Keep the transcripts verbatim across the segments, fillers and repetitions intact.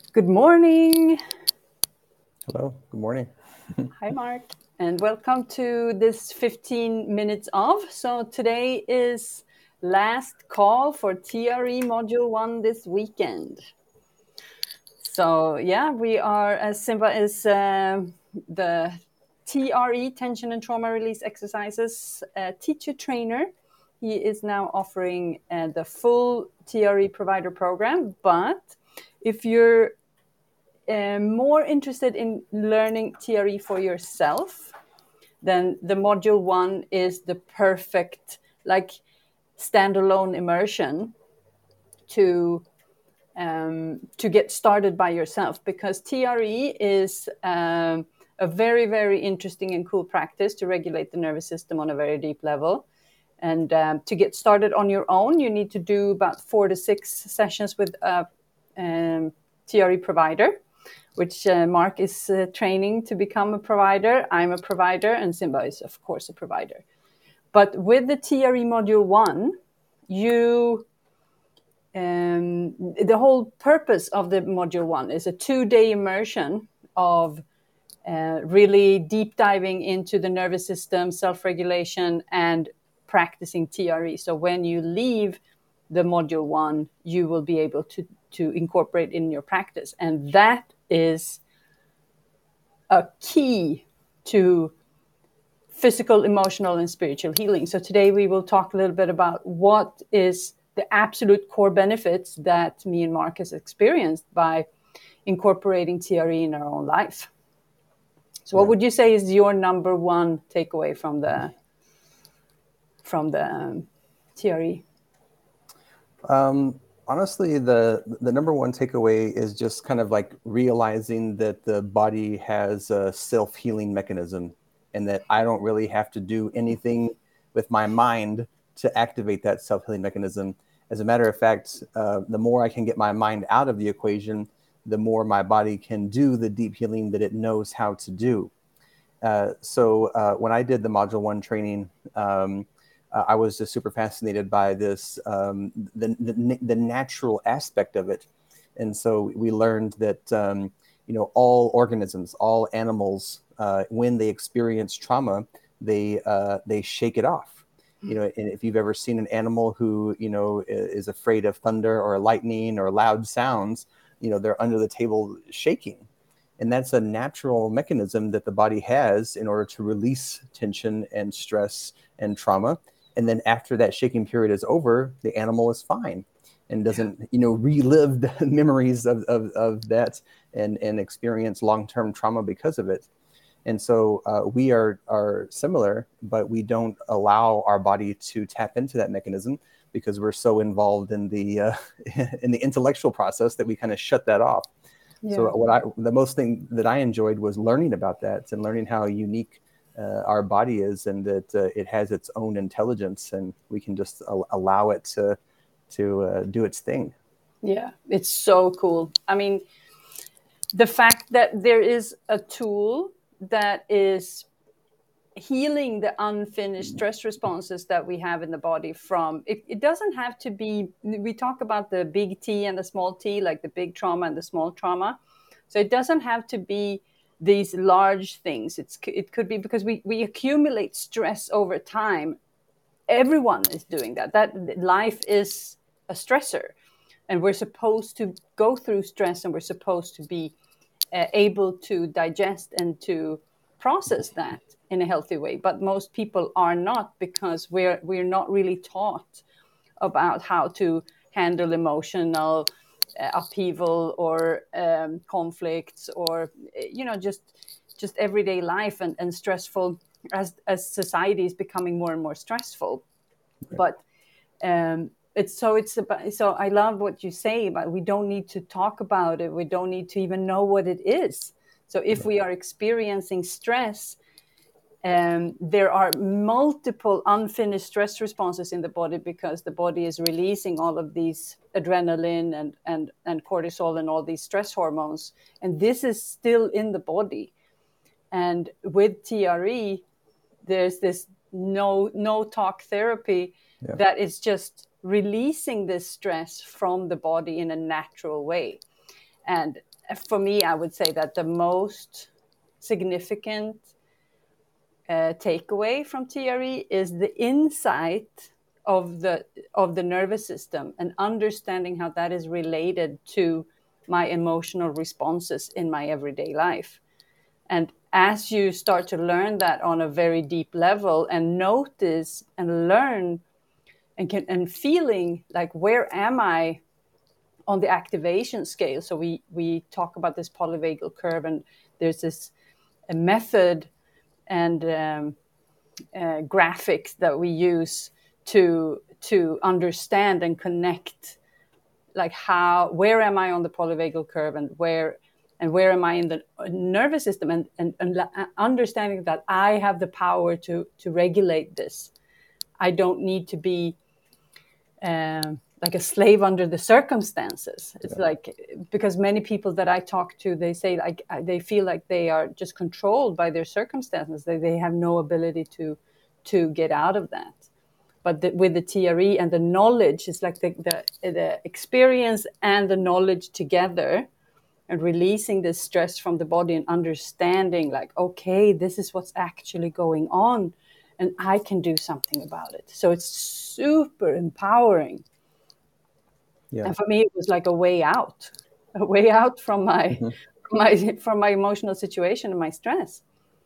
Good morning. Hello, good morning. Hi, Mark. And welcome to this fifteen minutes of. So today is last call for T R E Module one this weekend. So yeah, we are, as Simba is uh, the T R E, Tension and Trauma Release Exercises uh, teacher trainer. He is now offering uh, the full T R E provider program. But if you're uh, more interested in learning T R E for yourself, then the module one is the perfect, like, standalone immersion to um, to get started by yourself, because T R E is um, a very, very interesting and cool practice to regulate the nervous system on a very deep level. And um, to get started on your own, you need to do about four to six sessions with a um, T R E provider, which uh, Mark is uh, training to become a provider. I'm a provider, and Simba is, of course, a provider. But with the T R E Module one, you um, the whole purpose of the Module one is a two-day immersion of uh, really deep diving into the nervous system, self-regulation, and practicing T R E. So when you leave the Module one, you will be able to, to incorporate in your practice. And that is a key to physical, emotional, and spiritual healing. So today we will talk a little bit about what is the absolute core benefits that me and Mark has experienced by incorporating T R E in our own life. So what Yeah. would you say is your number one takeaway from the from the um, T R E? Um, honestly, the the number one takeaway is just kind of like realizing that the body has a self-healing mechanism, and that I don't really have to do anything with my mind to activate that self-healing mechanism. As a matter of fact, uh, the more I can get my mind out of the equation, the more my body can do the deep healing that it knows how to do. Uh, so uh, when I did the Module One training, um, uh, I was just super fascinated by this, um, the, the the natural aspect of it, and so we learned that um, you know all organisms, all animals, uh, when they experience trauma, they uh, they shake it off. You know, and if you've ever seen an animal who you know is afraid of thunder or lightning or loud sounds, you know they're under the table shaking. And that's a natural mechanism that the body has in order to release tension and stress and trauma. And then after that shaking period is over, the animal is fine and doesn't, you know, relive the memories of, of, of that and, and experience long-term trauma because of it. And so uh, we are are similar, but we don't allow our body to tap into that mechanism because we're so involved in the uh, in the intellectual process that we kind of shut that off. So Yeah. what I the most thing that I enjoyed was learning about that and learning how unique uh, our body is, and that uh, it has its own intelligence, and we can just al- allow it to to uh, do its thing. Yeah, it's so cool. I mean, the fact that there is a tool that is healing the unfinished stress responses that we have in the body from it, it doesn't have to be, we talk about the big T and the small t, like the big trauma and the small trauma. So it doesn't have to be these large things. It's it could be because we we accumulate stress over time. Everyone is doing that. That life is a stressor, and we're supposed to go through stress, and we're supposed to be uh, able to digest and to process that in a healthy way. But most people are not, because we're we're not really taught about how to handle emotional uh, upheaval or um, conflicts, or you know just just everyday life, and, and stressful, as as society is becoming more and more stressful. Right. But um, it's so it's about, so I love what you say about, we don't need to talk about it, we don't need to even know what it is. So if Right. we are experiencing stress, um, there are multiple unfinished stress responses in the body, because the body is releasing all of these adrenaline and and and cortisol and all these stress hormones, and this is still in the body. And with T R E, there's this no no talk therapy Yeah. that is just releasing this stress from the body in a natural way. And for me, I would say that the most significant uh, takeaway from T R E is the insight of the of the nervous system and understanding how that is related to my emotional responses in my everyday life. And as you start to learn that on a very deep level and notice and learn and can and feeling like, where am I on the activation scale? So we we talk about this polyvagal curve, and there's this a method and um, uh, graphics that we use to to understand and connect, like how where am I on the polyvagal curve, and where and where am I in the nervous system, and, and, and understanding that I have the power to to regulate this. I don't need to be um, like a slave under the circumstances. It's yeah. like, because many people that I talk to, they say like they feel like they are just controlled by their circumstances. They they have no ability to to get out of that. But the, with the T R E and the knowledge, it's like the, the the experience and the knowledge together, and releasing the stress from the body and understanding like, okay, this is what's actually going on, and I can do something about it. So it's super empowering. Yeah. And for me, it was like a way out, a way out from my, mm-hmm. my from my emotional situation and my stress.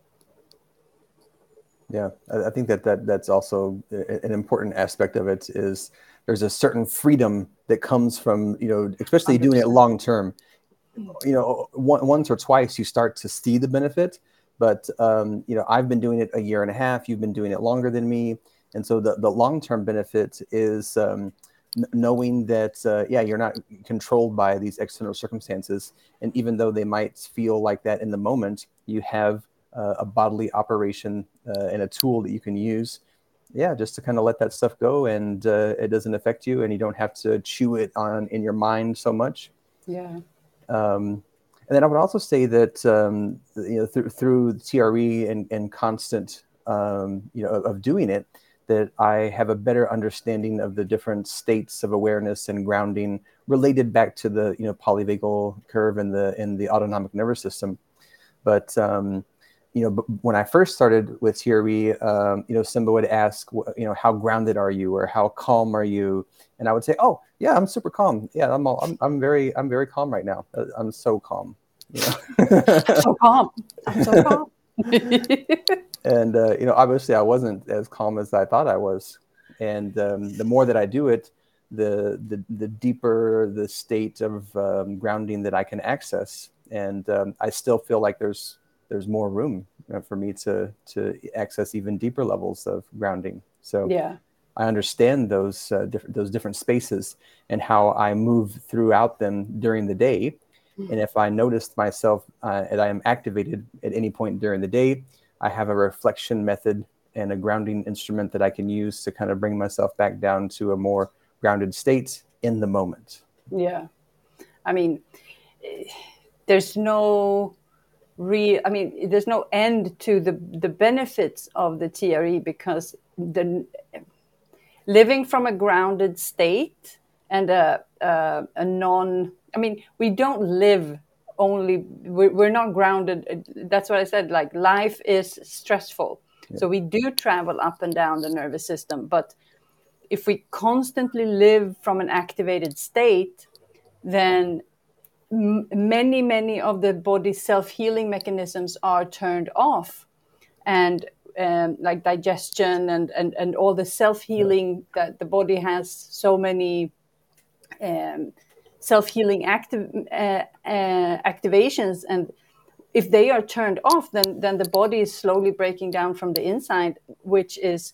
Yeah, I think that, that that's also an important aspect of it. Is there's a certain freedom that comes from, you know, especially one hundred percent doing it long term. You know, one, once or twice you start to see the benefit, but um, you know, I've been doing it a year and a half. You've been doing it longer than me, and so the the long term benefit is um, n- knowing that uh, yeah, you're not controlled by these external circumstances, and even though they might feel like that in the moment, you have Uh, a bodily operation uh, and a tool that you can use, yeah, just to kind of let that stuff go, and uh, it doesn't affect you, and you don't have to chew it on in your mind so much. Yeah. Um, and then I would also say that um, you know through through T R E and and constant um, you know of, of doing it, that I have a better understanding of the different states of awareness and grounding related back to the you know polyvagal curve and the in the autonomic nervous system, but. Um, You know, when I first started with T R E, um, you know, Simba would ask, you know, how grounded are you, or how calm are you? And I would say, oh, yeah, I'm super calm. Yeah, I'm, all, I'm, I'm very, I'm very calm right now. I'm so calm. You know? I'm so calm. I'm so calm. And uh, you know, obviously, I wasn't as calm as I thought I was. And um, the more that I do it, the the the deeper the state of um, grounding that I can access. And um, I still feel like there's there's more room for me to to access even deeper levels of grounding. So yeah, I understand those uh, different those different spaces and how I move throughout them during the day. Mm-hmm. And if I noticed myself uh, and I am activated at any point during the day, I have a reflection method and a grounding instrument that I can use to kind of bring myself back down to a more grounded state in the moment. Yeah, I mean, there's no real, I mean, there's no end to the, the benefits of the T R E, because the living from a grounded state and a, a, a non, I mean, we don't live only, we're, we're not grounded. That's what I said, like life is stressful. Yeah. So we do travel up and down the nervous system, but if we constantly live from an activated state, then many, many of the body's self-healing mechanisms are turned off. And um, like digestion and, and, and all the self-healing that the body has, so many um, self-healing active, uh, uh, activations. And if they are turned off, then, then the body is slowly breaking down from the inside, which is,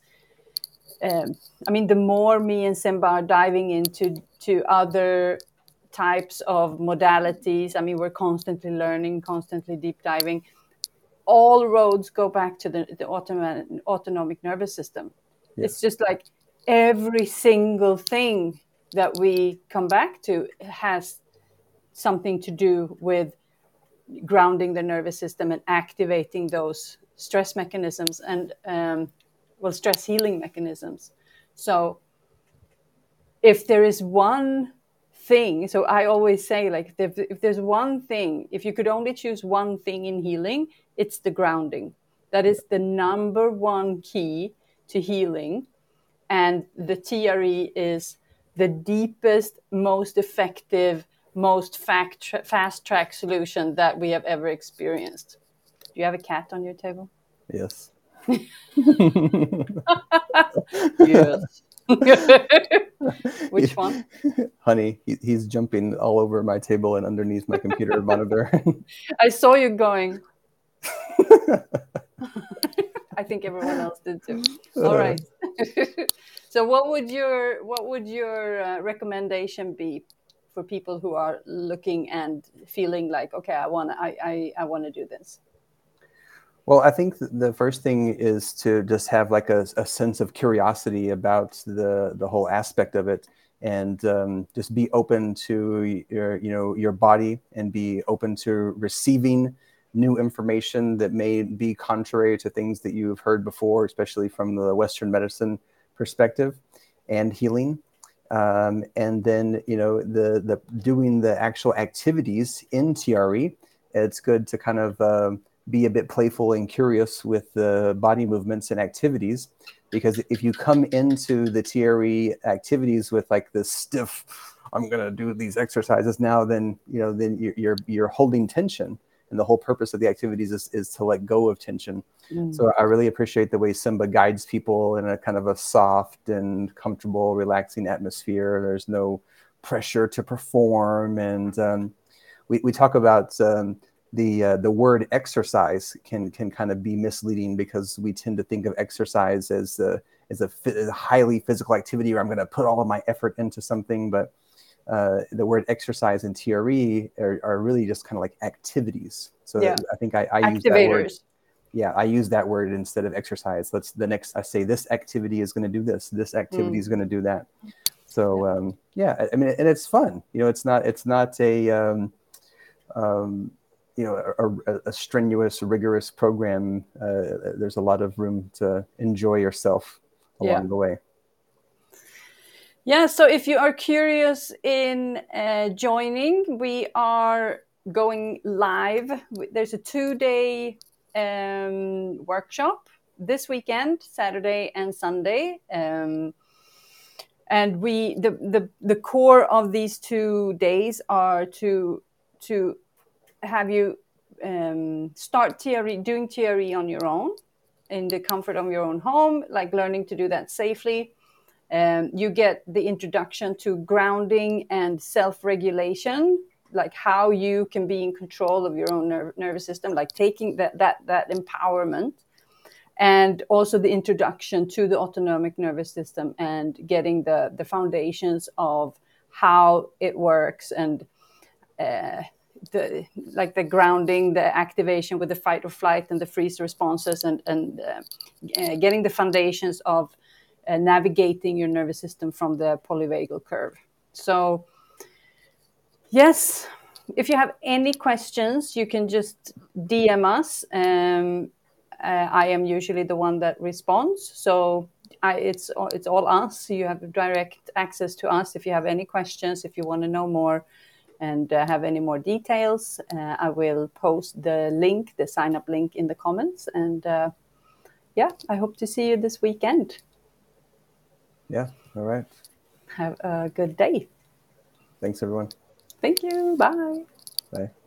um, I mean, the more me and Simba are diving into to other types of modalities, I mean, we're constantly learning, constantly deep diving. All roads go back to the, the autonomic, autonomic nervous system. Yeah. It's just like every single thing that we come back to has something to do with grounding the nervous system and activating those stress mechanisms and, um, well, stress healing mechanisms. So if there is one thing. So I always say, like, if, if there's one thing, if you could only choose one thing in healing, it's the grounding. That is the number one key to healing. And the T R E is the deepest, most effective, most fact tra- fast track solution that we have ever experienced. Do you have a cat on your table? Yes. Yes. Which one? Honey. He, he's jumping all over my table and underneath my computer monitor. I saw you going. I think everyone else did too. All right. So what would your what would your uh, recommendation be for people who are looking and feeling like, okay, I want I I, I want to do this? Well, I think the first thing is to just have like a, a sense of curiosity about the the whole aspect of it, and um, just be open to your you know your body, and be open to receiving new information that may be contrary to things that you've heard before, especially from the Western medicine perspective and healing. Um, and then, you know, the, the doing the actual activities in T R E, it's good to kind of uh, be a bit playful and curious with the body movements and activities, because if you come into the T R E activities with like this stiff, I'm going to do these exercises now, then, you know, then you're, you're, you're holding tension. And the whole purpose of the activities is, is to let go of tension. Mm. So I really appreciate the way Simba guides people in a kind of a soft and comfortable, relaxing atmosphere. There's no pressure to perform. And um, we, we talk about um, the uh, the word exercise can can kind of be misleading, because we tend to think of exercise as a, as a, as a highly physical activity where I'm going to put all of my effort into something. But Uh, the word exercise and T R E are, are really just kind of like activities. So yeah. I think I, I use that word. Yeah, I use that word instead of exercise. Let's the next I say this activity is going to do this. This activity mm. is going to do that. So yeah. Um, yeah, I mean, and it's fun. You know, it's not it's not a um, um, you know a, a strenuous, rigorous program. Uh, there's a lot of room to enjoy yourself along yeah. the way. Yeah, so if you are curious in uh, joining, we are going live. There's a two-day um, workshop this weekend, Saturday and Sunday. Um, and we the, the the core of these two days are to to have you um, start T R E, doing T R E on your own, in the comfort of your own home, like learning to do that safely. Um, you get the introduction to grounding and self-regulation, like how you can be in control of your own ner- nervous system, like taking that that that empowerment, and also the introduction to the autonomic nervous system and getting the the foundations of how it works, and uh, the like the grounding, the activation with the fight or flight and the freeze responses, and and uh, uh, getting the foundations of Uh, navigating your nervous system from the polyvagal curve. So, yes, if you have any questions, you can just D M us. Um, uh, I am usually the one that responds. So I, it's it's all us. You have direct access to us if you have any questions, if you want to know more and uh, have any more details. Uh, I will post the link, the sign up link in the comments. And uh, yeah, I hope to see you this weekend. Yeah. All right. Have a good day. Thanks, everyone. Thank you. Bye. Bye.